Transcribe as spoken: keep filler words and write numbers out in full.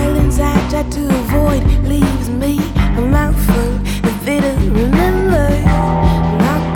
silence I try to avoid leaves me a mouthful of bitter remember.